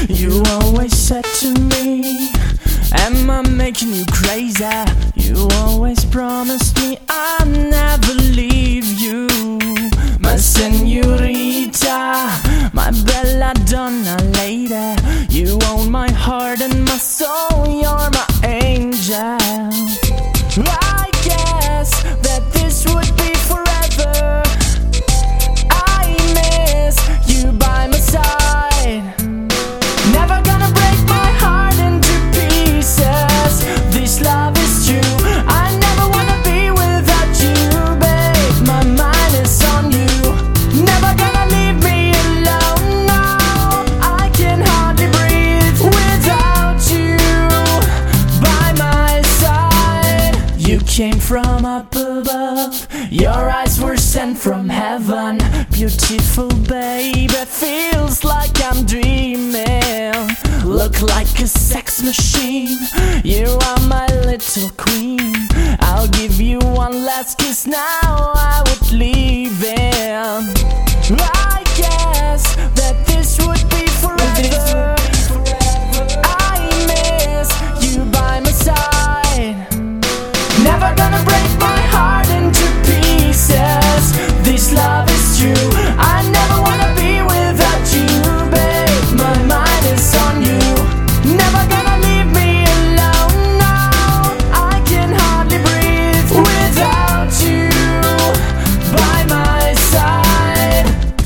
You always said to me, am I making you crazy? You always promised me I'd never leave you. My señorita, my bella donna lady, you own my heart and my soul, you're my angel. I guess that this would be forever. I miss you by my side. Never gonna break my heart into pieces. This love is true. I never wanna be without you, babe. My mind is on you. Never gonna leave me alone, no. I can hardly breathe without you by my side. You came from up above, your eyes were sent from heaven. Beautiful babe, it feels like I'm dreaming. Look like a sex machine, you are my little queen. I'll give you one last kiss, now I would leave him. I guess that this would be forever. I miss you by my side. Never gonna break my heart into pieces. This love is true. I never wanna be without you, babe. My mind is on you. Never gonna leave me alone, no. I can hardly breathe without you by my side.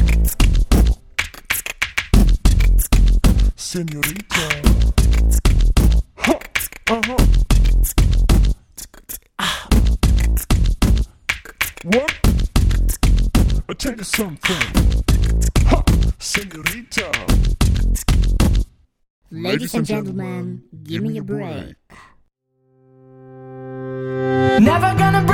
Señorita. What? I'll tell you something. Ha! Señorita. Ladies and gentlemen, give me a break. Never gonna break